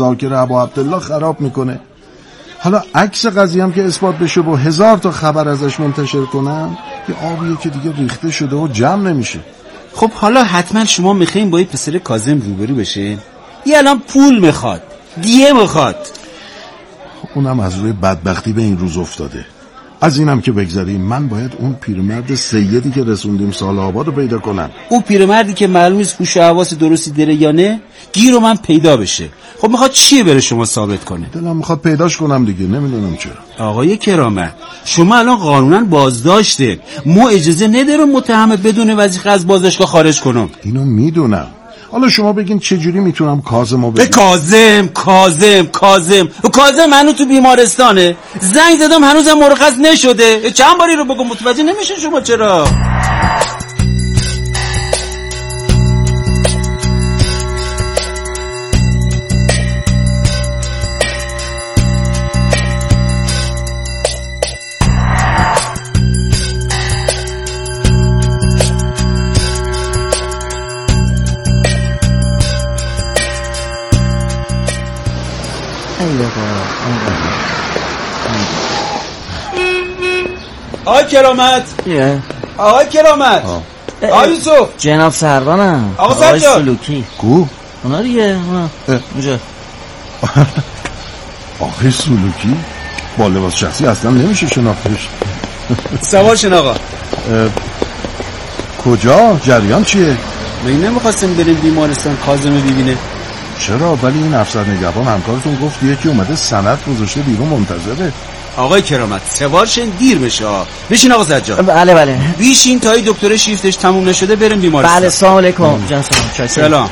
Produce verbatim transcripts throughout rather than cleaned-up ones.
ذاکر ابا عبدالله خراب میکنه. حالا عکس قضیه هم که اثبات بشه و هزار تا خبر ازش منتشر کنن که آبیه که دیگه ریخته شده و جمع نمیشه. خب حالا حتما شما میخواین با این پسر کاظم روبرو بشه؟ یه الان پول میخواد، دیه میخواد. اونم از روی بدبختی به این روز افتاده. از اینم که بگذاریم، من باید اون پیرمرد سیدی که رسوندیم سال آباد رو پیدا کنم. اون پیرمردی که معلوم نیست هوش و حواس درستی داره یا نه، گیر من پیدا بشه. خب میخواد چیه بره شما ثابت کنه؟ دلم میخواد پیداش کنم دیگه، نمیدونم چرا. آقای کرامت، شما الان قانونا بازداشته، ما اجازه نداریم متهم بدون وظیفه از بازداشتگاه خارج کنم. اینو میدونم. حالا شما بگین چجوری میتونم کاظمو ببینم؟ کاظم کاظم کاظم کاظم هنوز تو بیمارستانه. زنگ زدم هنوزم مرخص نشده. چند باری رو بگم متوجه نمیشه شما چرا؟ آقای کرامت، آقای کرامت، آقای یوسف، جناب سروانم، آقای سلوکی. کو؟ اونا دیگه اونجا. آقای سلوکی با لباس شخصی اصلا نمیشه شناختش. سوار شن آقا. کجا؟ جریان چیه؟ من نمیخواستم بریم بیمارستان کاظم ببینه. چرا؟ ولی این افسر نگهبان همکارتون گفت یکی اومده سند گذاشته بیرون منتظره. آقای کرامت سوار شن، دیر بشه. بشین آقا سجاد. بله بله. بیشین تا این دکتر شیفتش تموم نشده بریم بیمارستان. بله سلام علیکم. جان سلام. سلام.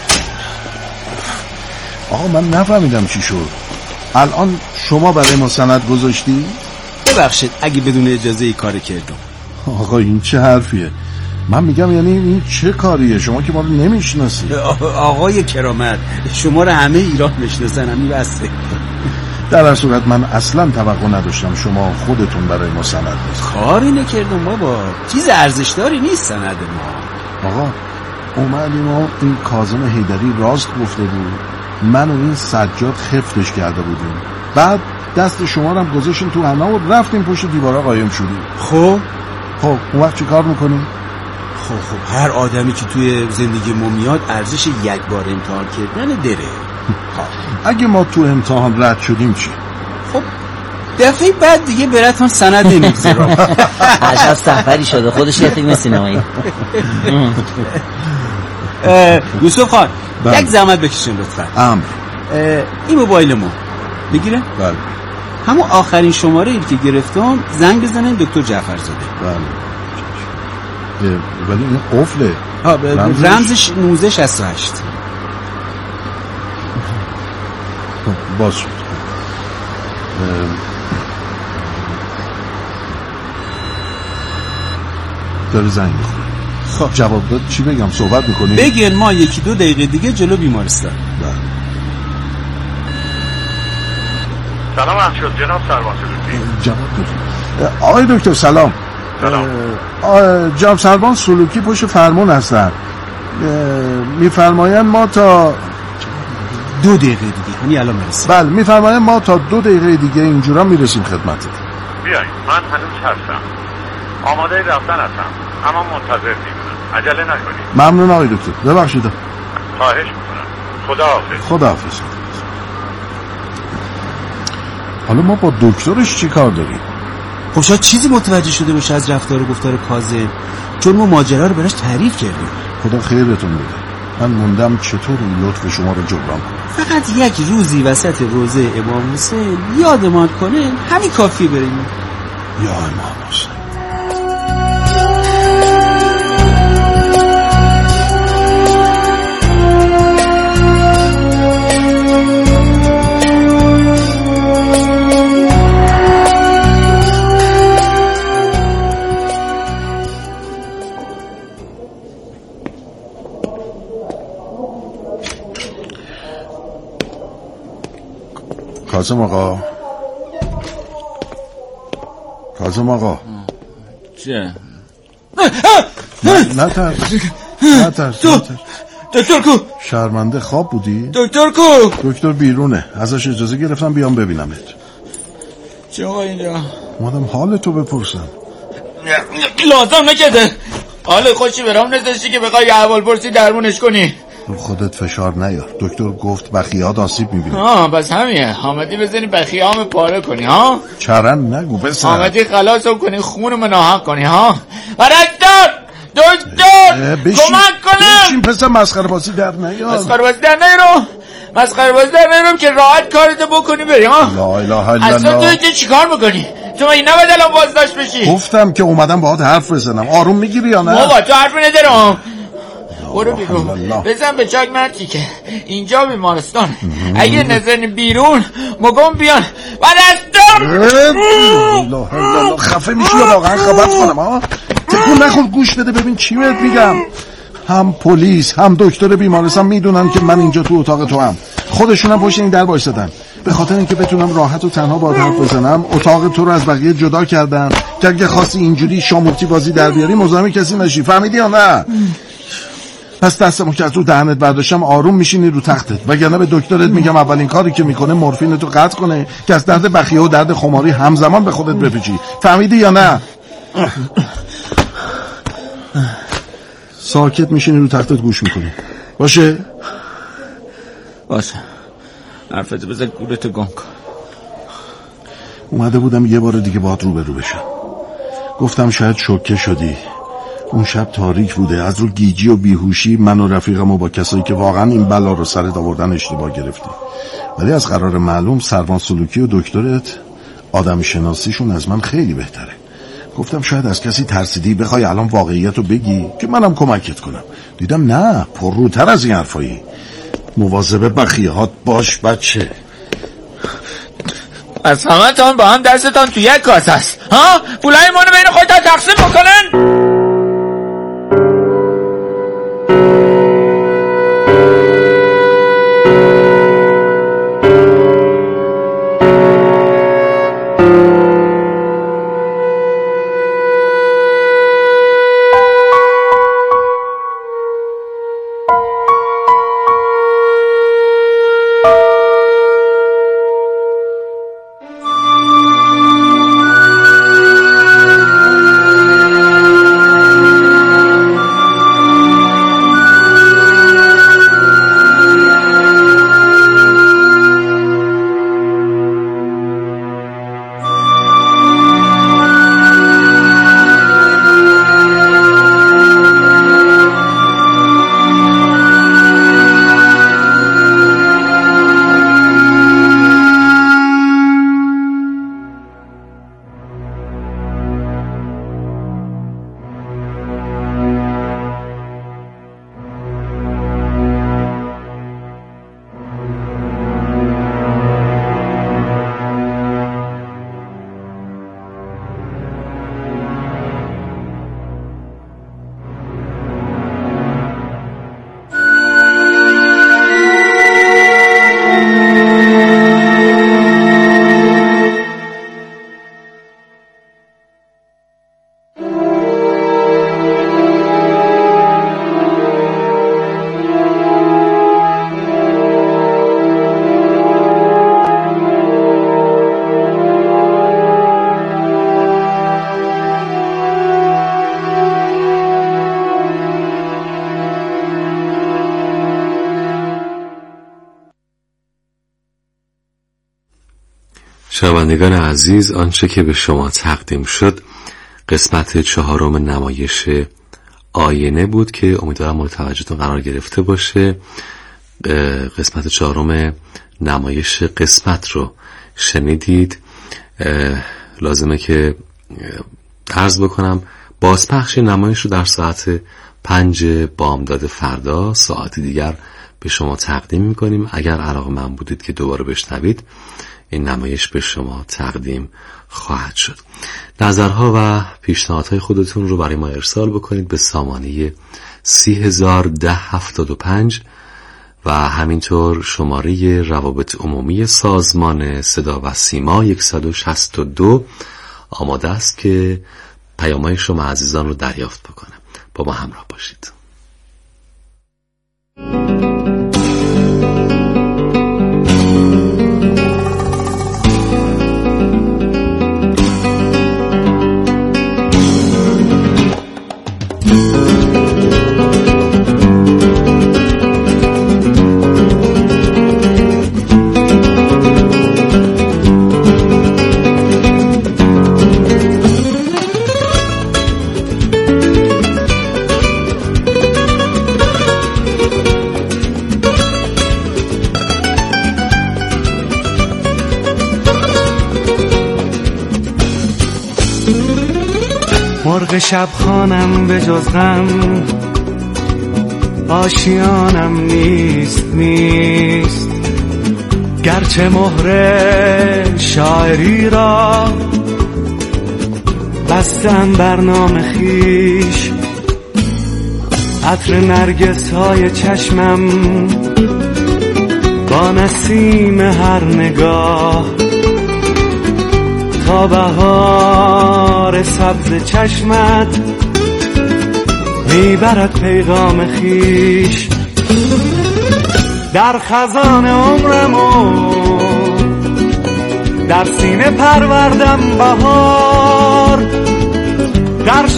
آقا من نفهمیدم چی شد. الان شما برای ما سند گذاشتی؟ ببخشید اگه بدون اجازه ای کار کردم. آقا این چه حرفیه؟ من میگم یعنی این چه کاریه؟ شما که ما رو نمیشناسی. آقای کرامت شما رو همه ایران میشناسن، همین بسته. در هر صورت من اصلا توقع نداشتم شما خودتون برای ما سند بذارید. کاری نکردم بابا، چیز ارزشداری نیست سند ما. آقا اومدیم و این کاظم حیدری راست گفته بود، من و این سجاد خفتش کرده بودیم، بعد دست شما رو هم گذاشتیم تو حنا و رفتیم پشت دیوارا قایم شدیم. خب خب اون وقت چی کار میکنیم؟ خب خب هر آدمی که توی زندگی ما میاد ارزش یک بار امتحان کردن داره. اگه ما تو امتحان رد شدیم چی؟ خب دفعه بعد دیگه براتون سند نمیگذارم. عجب سفری شده، خودش یه فیلم سینمایی. یوسف خان یک زحمت بکشین لطفا. امر. این موبایل ما بگیره؟ بله. همون آخرین شماره ای که گرفتم زنگ بزنن دکتر جعفرزاده. بله. ولی این قفله. ها رمزش, رمزش نوزده شصت و هشت. باز شد. داره زنگ میخوره. خب جواب داد چی بگم؟ صحبت میکنیم؟ بگین ما یکی دو دقیقه دیگه جلو بیمارستان. بله. سلام عرض شد جناب سروان سلوکی. جواب داد. آقای دکتر سلام. سلام. جناب سروان سلوکی پشت فرمون هستن. میفرمایند ما تا دو دقیقه دیگه همین الان میرسیم. بله میفرمایند ما تا دو دقیقه دیگه اینجورا میرسیم خدمتتون. بیایید من هنوز هستم، آماده رفتن هستم، اما منتظر میمونم، عجله نکنید. ممنون آقای دکتر. ببخشید. خواهش میکنم. خداحافظ. خداحافظ. حالا ما با دکترش چی کار داریم؟ خب شاید چیزی متوجه شده باشه از رفتار و گفتار کاظم، چون ما ماجرا رو براش تعریف کردیم. خدا خیرتون بده. من موندم چطور این لطف شما رو جبران کنم. فقط یک روزی وسط روزه امام حسین یادمان کنه همین کافیه بریم. یا امام حسین. کاظم آقا، کاظم آقا چه؟ نه ترس نه ترس دکتر کو شرمنده خواب بودی؟ دکتر کو؟ دکتر بیرونه، ازش اجازه گرفتم بیام ببینمت. چه آقا اینجا؟ اومدم حالتو بپرسم. لازم نکده حال خوشی برام نداشتی که بخوای احوال پرسی درمونش کنی. رو خودت فشار نیار، دکتر گفت بخیهات آسیب میبینه. ها بس همینه، آمدی بزنی بخیهامو پاره کنی ها؟ چرن نگو بسن. آمدی خلاصم کنی خونمو ناحق کنی ها؟ دکتر دکتر کمک کنم. بشین پسر، مسخره بازی در نیار. مسخره بازی در نیارو مسخره بازی در نیارم که راحت کارتو بکنی بری ها. لا اله الا الله. اصلا تو اینجا چیکار میکنی؟ تو این نباید الان بازداشت بشی. گفتم که اومدم باهات حرف بزنم. آروم میگیری یا نه؟ بابا تو حرف ندارم. برو بیرون بزن به چاک مرتی که اینجا بیمارستان. اگه نزنی بیرون مگم بیان و دستم. الله الله خفه میشی یا واقعا خبرت کنم ها؟ تکون نخور گوش بده ببین چی بهت میگم. هم پلیس هم دکتر بیمارستان میدونن که من اینجا تو اتاق تو هم. خودشونم پشت این در وایسادن به خاطر اینکه بتونم راحت و تنها باهات حرف بزنم. اتاق تو رو از بقیه جدا کردن که اگه خواستی اینجوری شامورتی بازی در بیاری مزاحم کسی نشی. فهمیدی یا نه؟ پس دستمو که از رو دهنت برداشتم آروم میشینی رو تختت، وگرنه به دکترت میگم اولین کاری که میکنه مورفین تو قطع کنه که از درد بخیه و درد خماری همزمان به خودت بپیچی. فهمیدی یا نه؟ ساکت میشینی رو تختت گوش میکنی باشه؟ باشه حرفتو بزن گولتو گم کن. اومده بودم یه بار دیگه باهات روبرو بشم. گفتم شاید شوکه شدی. اون شب تاریک بوده، از رو گیجی و بیهوشی من و رفیقم با کسایی که واقعا این بلا رو سرت آوردن اشتباه گرفتیم. ولی از قرار معلوم سروان سلوکی و دکترت آدم شناسیشون از من خیلی بهتره. گفتم شاید از کسی ترسیدی بخوای الان واقعیت رو بگی که منم کمکت کنم. دیدم نه، پرروتر از این حرفایی. مواظب بخیهات باش بچه. از همه تان با هم دستتان تو یک کاسه است ها؟ پولای ما رو بین خودتان تقسیم بکنن. شنوندگان عزیز، آنچه که به شما تقدیم شد قسمت چهارم نمایش آینه بود که امیدوارم مورد توجهتون قرار گرفته باشه. قسمت چهارم نمایش قسمت رو شنیدید. لازمه که عرض بکنم بازپخش نمایش رو در ساعت پنج بامداد فردا ساعتی دیگر به شما تقدیم میکنیم. اگر علاقه‌مند بودید که دوباره بشنوید این نمایش به شما تقدیم خواهد شد. نظرها و پیشنهادهای خودتون رو برای ما ارسال بکنید به سامانه سی هزار ده هفتاد و پنج و همینطور شماره روابط عمومی سازمان صدا و سیما صد و شصت و دو آماده است که پیام‌های شما عزیزان رو دریافت بکنه. با ما همراه باشید. مرغ شب خانم به جز غم آشیانم نیست نیست، گرچه مهر شاعری را بستم بر نام خیش. عطر نرگس های چشمم با نسیم هر نگاه، تا بهار سبز چشمت میبرد پیغام خیش. در خزان عمرمو در سینه پروردم بهار، در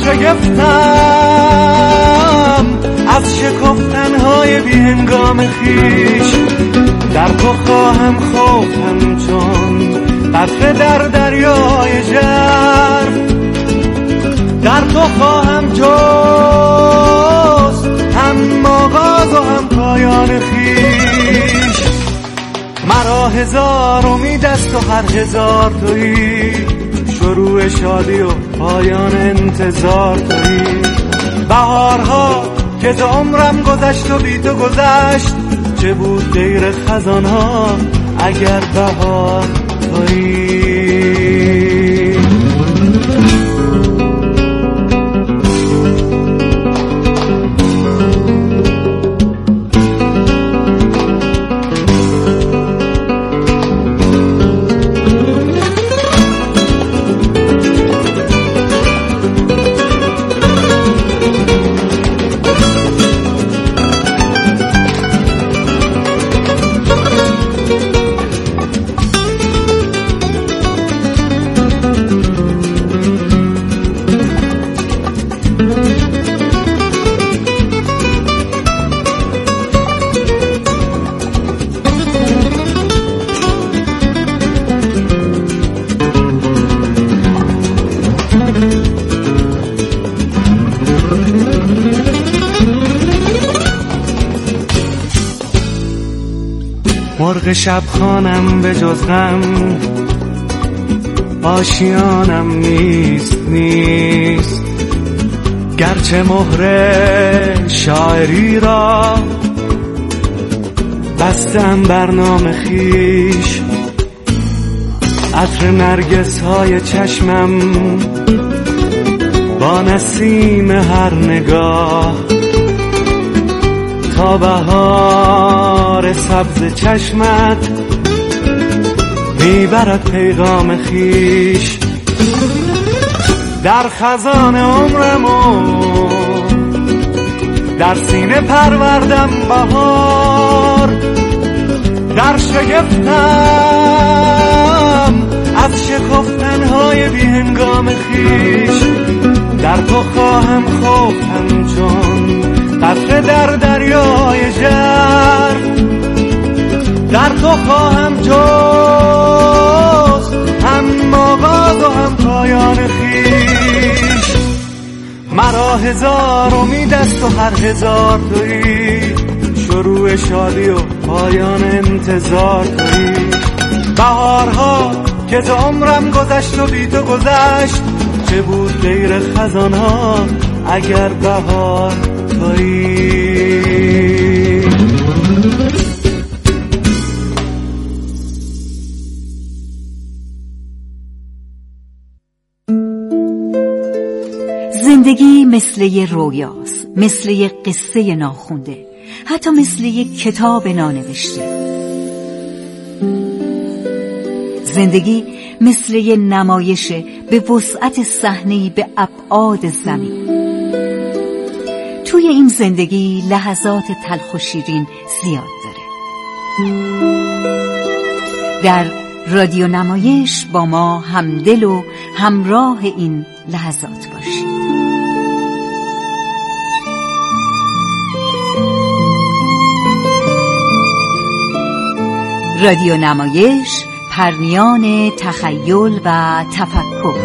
شگفتم از شکفتنهای بی هنگام خیش. در تو خواهم خوف همچون قطره در دریای ژرف، در تو خواهم جست هم آغاز و هم پایان خیش. مرا هزار امید است و هر هزار تویی، شروع شادی و پایان انتظار تویی. بهارها که ز عمرم گذشت و بی تو گذشت، چه بود غیر خزانها اگر بهار تویی. مرغ شب خانم به جز غم آشیانم نیست نیست، گرچه مهر شاعری را بستم بر نام خیش. عطر نرگس های چشمم با نسیم هر نگاه، تا بهار سبز چشمت میبرد پیغام خیش. در خزان عمرمو در سینه پروردم بهار، در شگفتم از شکفتنهای بی هنگام خیش. در تو خواهم خوف همچون قطره در دریای ژرف، در تو خواهم جست هم آغاز و هم پایان خیش. مرا هزار امید است و هر هزار تویی، شروع شادی و پایان انتظار تویی. بهارها که ز عمرم گذشت و بی تو گذشت، چه بود غیر خزانها اگر بهار تویی. زندگی مثل یه رویاست، مثل یه قصه ناخونده، حتی مثل یه کتاب نانوشته. زندگی مثل یه نمایش به وسعت صحنه‌ای به ابعاد زمین. توی این زندگی لحظات تلخ و شیرین زیاد داره. در رادیو نمایش با ما همدل و همراه این لحظات باشید. رادیو نمایش، پرنیان تخیل و تفکر.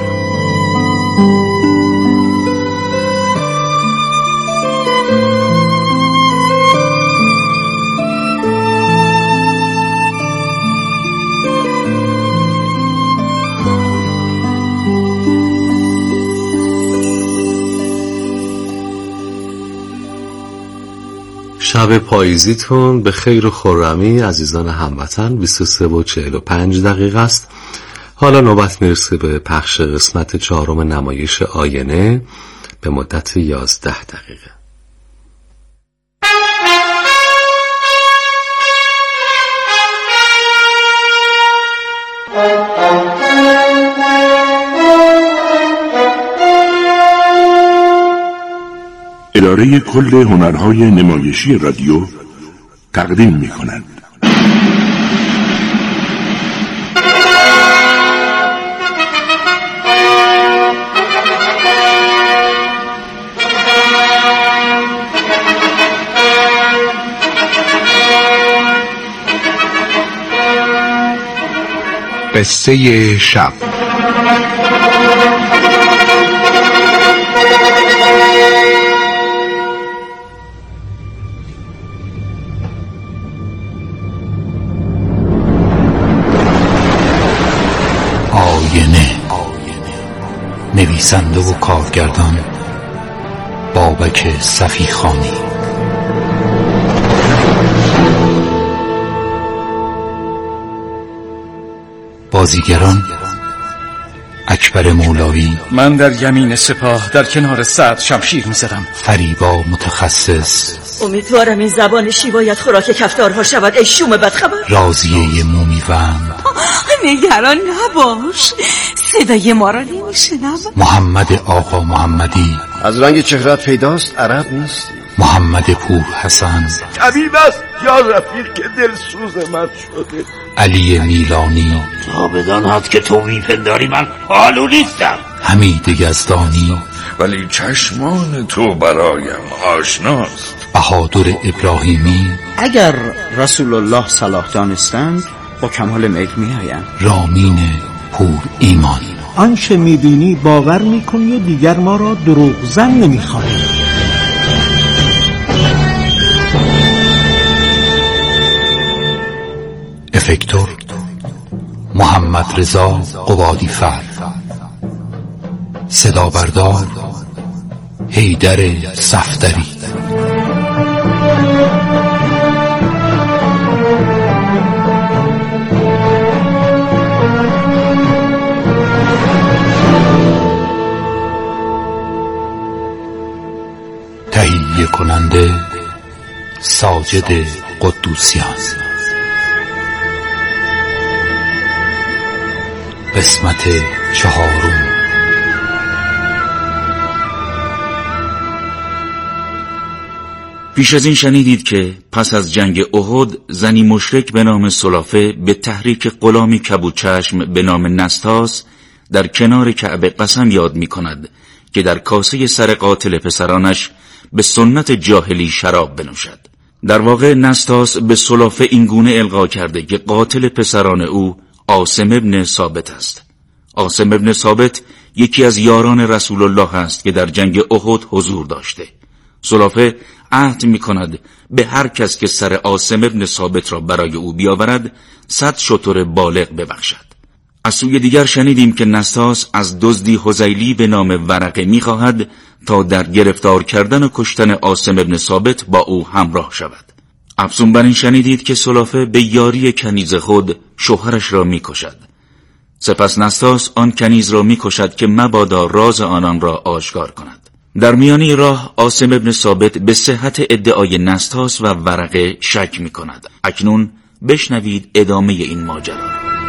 شب پاییزیتون به خیر و خرمی عزیزان هموطن. بیست و سه و چهل و پنج دقیقه است. حالا نوبت میرسه به پخش قسمت چهارم نمایش آینه به مدت یازده دقیقه. اداره کل هنرهای نمایشی رادیو تقدیم می کند. قصه شب. آینه. نویسنده و کارگردان بابک صفیخانی. بازیگران اکبر مولوی، من در یمین سپاه در کنار سعد شمشیر می‌زدم. فریبا متخصص، امیدوارم این زبان شیوایت خوراک کفتارها شود ای شوم بدخبر. رازیه مومیوند، نگران نباش، صدای ما را نمی‌شنوم. محمد آقا محمدی، از رنگ چهره‌ات پیداست عرب نیستی. محمد پور حسن، طبیب است یا رفیق که دلسوز من شده. علی میلانی، تا بدان هست که تو میپنداری من حالو نیستم. حمید یزدانی، ولی چشمان تو برایم آشناست. بهادر ابراهیمی، اگر رسول الله صلاح دانستند با کمال میل میآیند. رامین پور ایمان، آنچه میبینی باور میکنی و دیگر ما را دروغزن نمیخوانی. افکتور محمد رضا قبادی فر، صدا بردار حیدر صفدری. تهیه کننده ساجد قدوسیان. قسمت چهارم. پیش از این شنیدید که پس از جنگ احد زنی مشرک به نام سلافه به تحریک غلامی کبودچشم به نام نستاس در کنار کعبه قسم یاد می کند که در کاسه سر قاتل پسرانش به سنت جاهلی شراب بنوشد. در واقع نستاس به سلافه اینگونه القا کرده که قاتل پسران او عاصم ابن ثابت است. عاصم ابن ثابت یکی از یاران رسول الله است که در جنگ احد حضور داشته. سلافه عهد می کند به هر کس که سر عاصم ابن ثابت را برای او بیاورد صد شتر بالغ ببخشد. از سوی دیگر شنیدیم که نستاس از دزدی حذیلی به نام ورقه می خواهد تا در گرفتار کردن و کشتن عاصم ابن ثابت با او همراه شود. افزون بر این شنیدید که سلافه به یاری کنیز خود شوهرش را می کشد. سپس نستاس آن کنیز را می کشد که مبادا راز آنان را آشکار کند. در میانی راه عاصم ابن ثابت به صحت ادعای نستاس و ورقه شک می کند. اکنون بشنوید ادامه این ماجرا.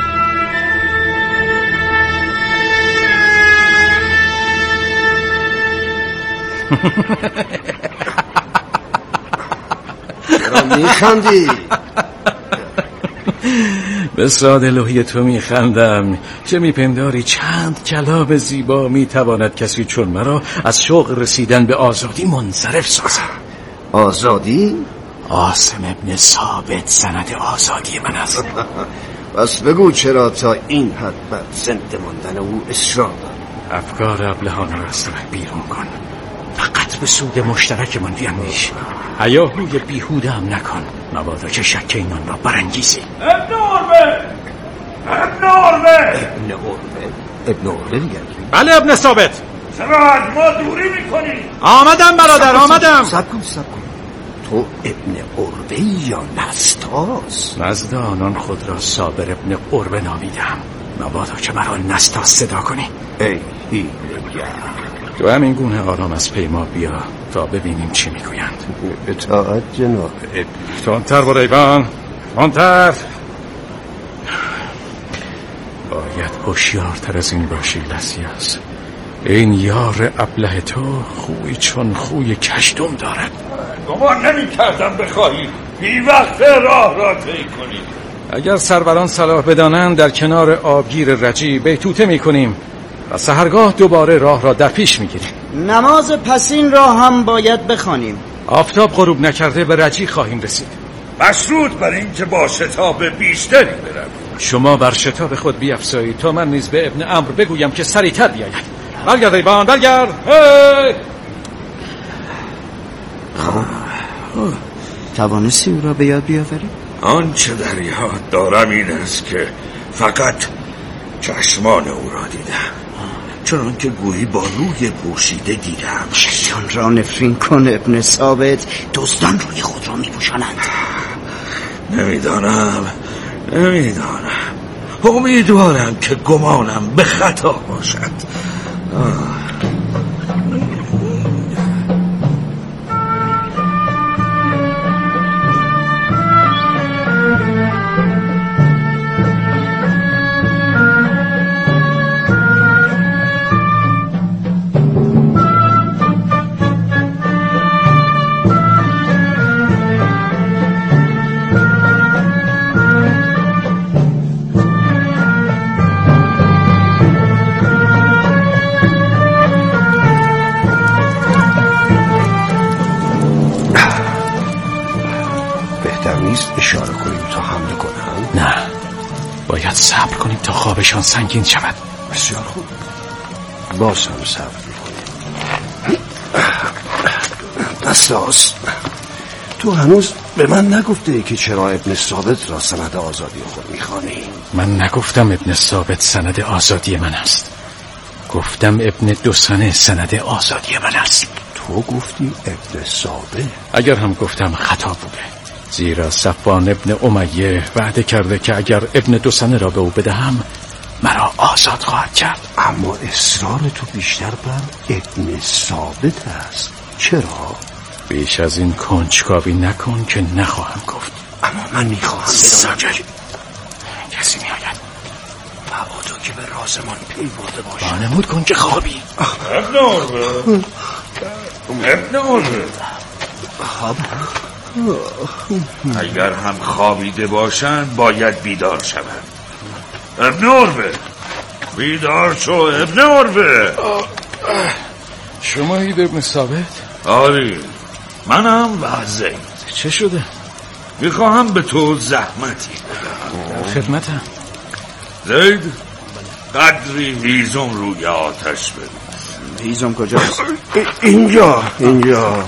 چرا میخندی؟ به ساده لوحی تو میخندم. چه میپنداری چند کلام زیبا میتواند کسی چون مرا از شوق رسیدن به آزادی منصرف سازد. آزادی؟ عاصم ابن ثابت سند آزادی من است. بس بگو چرا تا این حد بر زنده ماندن او اصرار داری؟ افکار ابلهانه را از سرک بیرون کن. فقط به سود مشترکمان بیندیش. هیاهوی بیهوده هم نکن، مبادا که شک اینان را برانگیزی. ابن عربه ابن عربه ابن عربه ابن عربه دیگر. بله ابن ثابت. چرا از ما دوری میکنی؟ آمدم برادر آمدم. سب کن سب کن. تو ابن عربه یا نستاس؟ نزد آنان خود را صابر ابن عربه نامیدم، مبادا که مرا نستاس صدا کنی. ای هیلگر، تو همین گونه آرام از پیما بیا تا ببینیم چی میگویند. اطاعت جناب. تندتر برو ایوان، تندتر. باید هوشیارتر از این باشی لسیاس. این یار ابله تو خوی چون خوی کشتم دارد. گمان نمی کردم بخواهی بی وقت راه را طی کنی. اگر سروران صلاح بدانند در کنار آبگیر رجی بیتوته می کنیم و سحرگاه دوباره راه را در پیش می گیریم. نماز پسین را هم باید بخوانیم. آفتاب غروب نکرده به رجی خواهیم رسید. مشروط بر این که با شتاب بیشتری برم. شما بر شتاب خود بیفزایید تا من نیز به ابن عمرو بگویم که سریعتر بیاید. برگرد ایوان، برگرد. هی! توانستی او را به یاد بیاوری؟ آنچه در یاد دارم این است که فقط چشمان او را دیدم، چون که گویی با روی پوشیده دیدم. شیطان را نفرین کن ابن ثابت، دزدان روی خود را میپوشانند. نمیدانم نمیدانم امیدوارم که گمانم به خطا باشد. آه. اشاره کنیم تا حمله کنم؟ نه، باید صبر کنیم تا خوابشان سنگین شود. بسیار خوب، باز هم صبر میکنیم. نستاس، تو هنوز به من نگفته ای که چرا ابن ثابت را سند آزادی خود میخوانی؟ من نگفتم ابن ثابت سند آزادی من است، گفتم ابن دوسنه سند آزادی من است. تو گفتی ابن ثابت؟ اگر هم گفتم خطا بوده، زیرا صفوان ابن امیه وعده کرده که اگر ابن دوسنه را به او بدهم مرا آزاد خواهد کرد. اما اصرار تو بیشتر بر ابن ثابت است. چرا؟ بیش از این کنجکاوی نکن که نخواهم گفت. اما من میخواهم بدانم. کسی میآید. مبادا که به رازمان پی برده باشد. وانمود کن که خوابی. ابن عربه ابن عربه خواب اگر هم خوابیده باشند باید بیدار شوند. ابن عربه بیدار شو ابن عربه. شما اید ابن ثابت؟ آری، منم و زید. چه شده؟ میخواهم به تو زحمتی بدم. خدمتم. زید، قدری هیزم روی آتش بریز. هیزم کجاست؟ اینجا اینجا.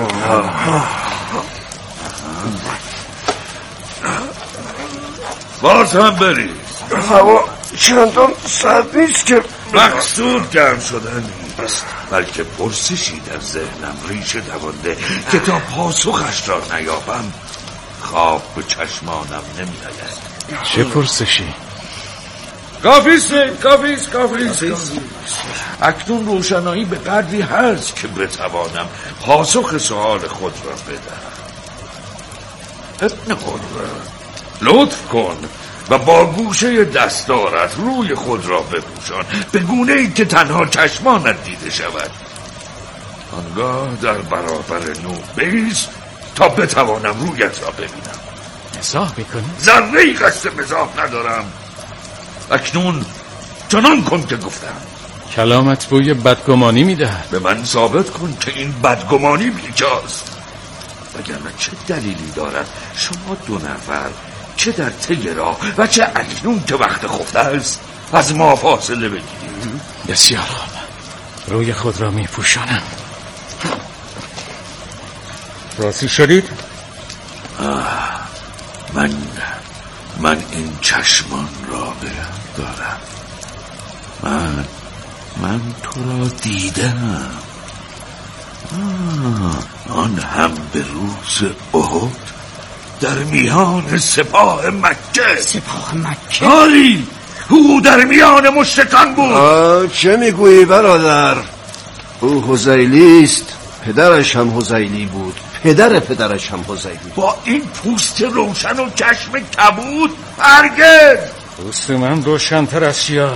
باز هم بریز. هوا چندان سرد نیست که مقصود گرم شدن نیست، بلکه پرسشی در ذهنم ریشه دوانده که تا پاسخش را نیابم خواب به چشمانم نمیآید. چه پرسشی؟ کافیست کافیست کافیست اکنون روشنایی به قدری هست که بتوانم پاسخ سؤال خود را بدهم. ابن عربه، لطف کن و با گوشه دستارت روی خود را بپوشان به گونه ای که تنها چشمانت دیده شود. آنگاه در برابر نور بایست تا بتوانم رویت را ببینم. مزاح میکنی؟ ذره‌ای قصد مزاح ندارم. اکنون چنان کن که گفتم. کلامت بوی بدگمانی میدهد. به من ثابت کن که این بدگمانی بیجاست، وگرنه چه دلیلی دارد شما دو نفر چه در طی راه و چه اکنون که وقت خفته است از ما فاصله بگیریم؟ بسیار خوب، روی خود را می پوشانم. راضی شدید؟ من من این چشمان را دارم. من من تو را دیدم آن هم به روز احد در میان سپاه مکه. سپاه مکه؟ آری، او در میان مشرکان بود. آه چه میگویی برادر؟ او هذیلی است، پدرش هم هذیلی بود، پدر پدرش هم هذیلی. با این پوست روشن و چشم کبود هرگز. پوست من روشن‌تر از سیاه.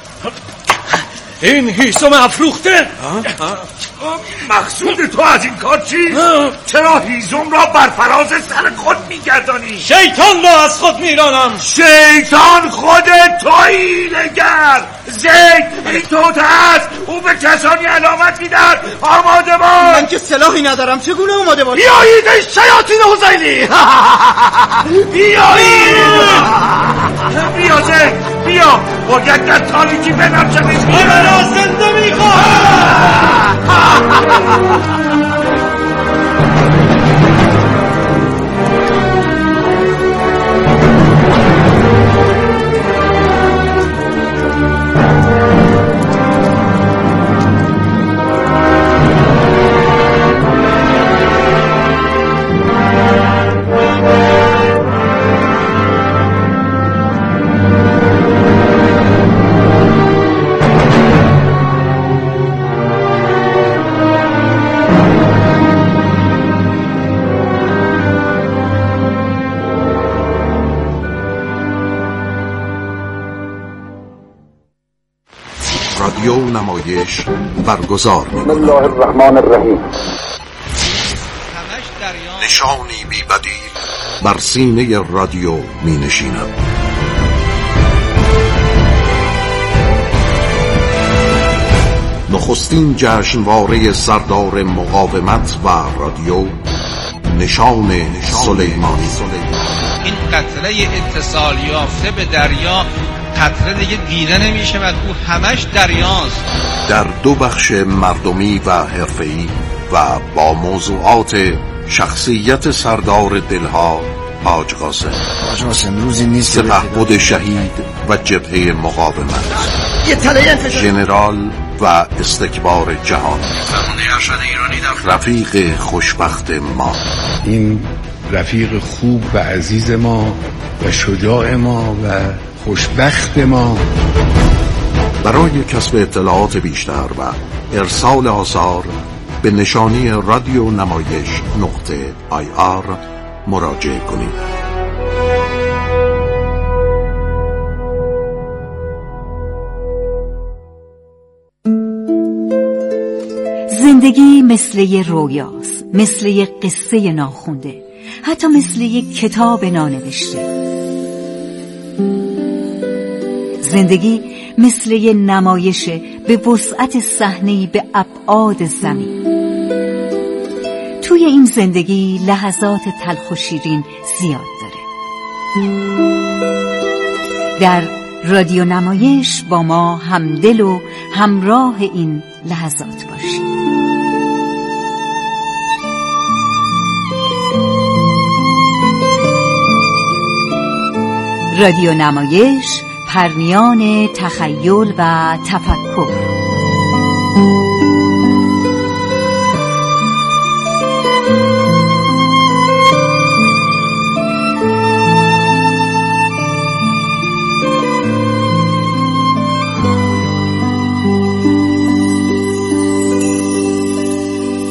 این هیزم افروخته. مقصود تو از این کار چیست؟ چرا هیزم را بر فراز سر خود میگردانی؟ شیطان را از خود میرانم. شیطان خود تویی نگر. زید این توت هست، او به کسانی علامت میدهد آماده باش. من که سلاحی ندارم، چگونه آماده باش؟ بیایید ای شیاطین هذیلی. بیایید. بیا زید بیا، باید در تاریکی بنمشدش. من را زنده میخواه. رادیو نمایش برگزار بسم الله الرحمن الرحیم. نشانی بی بدیل بر سینه رادیو می نشیند. نخستین جشنواره سردار مقاومت و رادیو، نشان سلیمانی. این قطره اتصال یافته به دریا قطره دیگه دیده نمیشه و او همش دریاست. در دو بخش مردمی و حرفه‌ای و با موضوعات شخصیت سردار دلها حاج قاسم. حاج قاسم روزی نیست سپهبد شهید و جبهه مقاومت، یه تله انفجار، ژنرال و استکبار جهان، رفیق خوشبخت ما. این رفیق خوب و عزیز ما و شجاع ما و خوشبخت ما. برای کسب اطلاعات بیشتر و ارسال آثار به نشانی رادیو نمایش نقطه آی آر مراجعه کنید. زندگی مثل یه رویاست، مثل یه قصه ناخونده، حتی مثل یه کتاب نانوشته. زندگی مثل یه نمایشه به وسعت صحنه‌ای به ابعاد زمین. توی این زندگی لحظات تلخ و شیرین زیاد داره. در رادیو نمایش با ما همدل و همراه این لحظات باشید. رادیو نمایش، پرمیان تخیل و تفکر.